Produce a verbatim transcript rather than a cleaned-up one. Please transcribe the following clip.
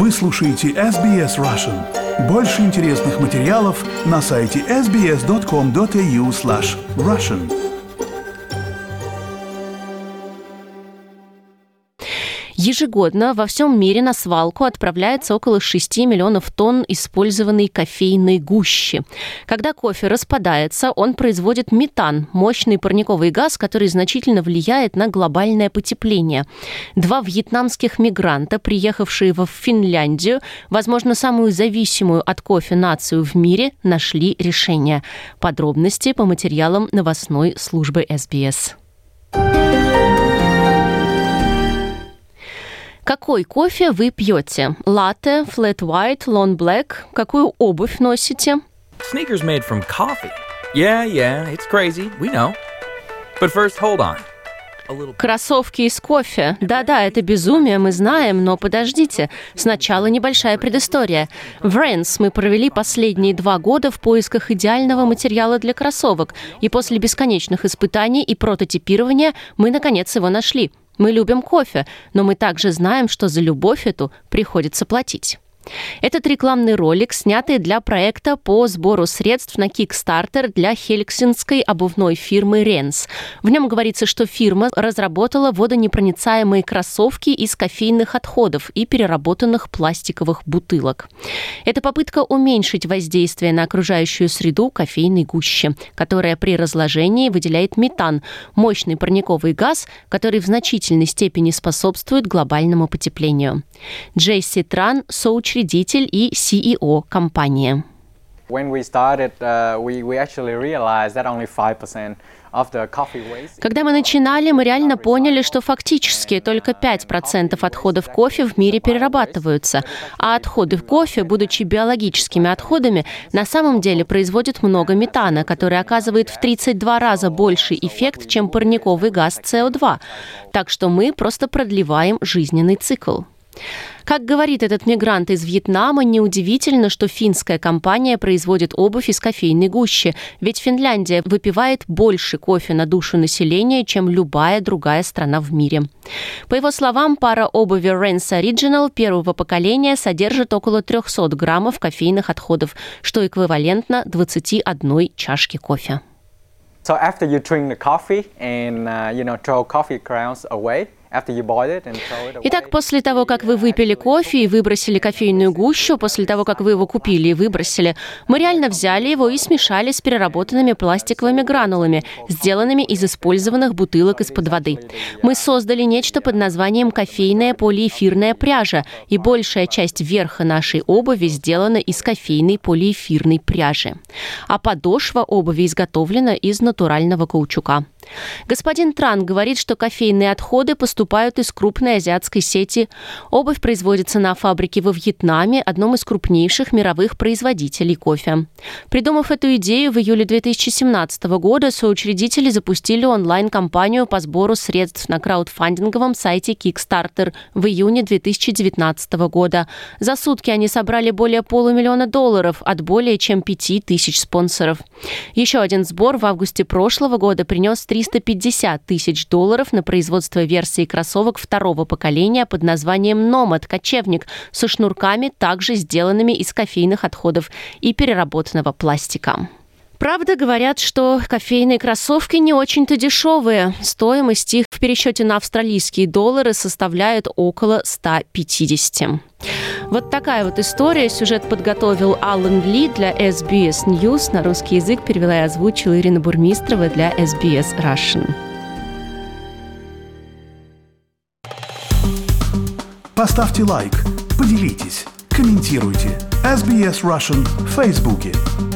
Вы слушаете эс би эс Russian. Больше интересных материалов на сайте эс би эс точка ком точка эй ю слэш Russian. Ежегодно во всем мире на свалку отправляется около шести миллионов тонн использованной кофейной гущи. Когда кофе распадается, он производит метан, мощный парниковый газ, который значительно влияет на глобальное потепление. Два вьетнамских мигранта, приехавшие в Финляндию, возможно, самую зависимую от кофе нацию в мире, нашли решение. Подробности по материалам новостной службы эс би эс. Какой кофе вы пьете? Латте, flat white, long black? Какую обувь носите? Sneakers made from coffee. Yeah, yeah, it's crazy, we know. But first, hold on. Кроссовки из кофе. Да-да, это безумие, мы знаем, но подождите. Сначала небольшая предыстория. В Ренс мы провели последние два года в поисках идеального материала для кроссовок, и после бесконечных испытаний и прототипирования мы, наконец, его нашли. Мы любим кофе, но мы также знаем, что за любовь эту приходится платить. Этот рекламный ролик, снятый для проекта по сбору средств на Kickstarter для хельсинкской обувной фирмы Ренс. В нем говорится, что фирма разработала водонепроницаемые кроссовки из кофейных отходов и переработанных пластиковых бутылок. Это попытка уменьшить воздействие на окружающую среду кофейной гущи, которая при разложении выделяет метан, мощный парниковый газ, который в значительной степени способствует глобальному потеплению. Джесси Тран, соучредитель и си и о компании. Когда мы начинали, мы реально поняли, что фактически только пять процентов отходов кофе в мире перерабатываются, а отходы кофе, будучи биологическими отходами, на самом деле производят много метана, который оказывает в тридцать два раза больший эффект, чем парниковый газ си о два. Так что мы просто продлеваем жизненный цикл. Как говорит этот мигрант из Вьетнама, неудивительно, что финская компания производит обувь из кофейной гущи, ведь Финляндия выпивает больше кофе на душу населения, чем любая другая страна в мире. По его словам, пара обуви Rens Original первого поколения содержит около триста граммов кофейных отходов, что эквивалентно двадцати одной чашке кофе. So after you drink the coffee and uh, you know throw coffee grounds away. Итак, после того, как вы выпили кофе и выбросили кофейную гущу, после того, как вы его купили и выбросили, мы реально взяли его и смешали с переработанными пластиковыми гранулами, сделанными из использованных бутылок из-под воды. Мы создали нечто под названием кофейная полиэфирная пряжа, и большая часть верха нашей обуви сделана из кофейной полиэфирной пряжи. А подошва обуви изготовлена из натурального каучука. Господин Тран говорит, что кофейные отходы поступают из крупной азиатской сети. Обувь производится на фабрике во Вьетнаме, одном из крупнейших мировых производителей кофе. Придумав эту идею, в июле две тысячи семнадцатого года соучредители запустили онлайн-кампанию по сбору средств на краудфандинговом сайте Kickstarter в июне две тысячи девятнадцатого года. За сутки они собрали более полумиллиона долларов от более чем пяти тысяч спонсоров. Еще один сбор в августе прошлого года принес триста пятьдесят тысяч долларов на производство версии кроссовок второго поколения под названием Nomad кочевник со шнурками, также сделанными из кофейных отходов и переработанного пластика. Правда, говорят, что кофейные кроссовки не очень-то дешевые. Стоимость их в пересчете на австралийские доллары составляет около ста пятидесяти. Вот такая вот история. Сюжет подготовил Алан Ли для эс би эс News. На русский язык перевела и озвучила Ирина Бурмистрова для эс би эс Russian. Поставьте лайк, поделитесь, комментируйте. эс би эс Russian в Фейсбуке.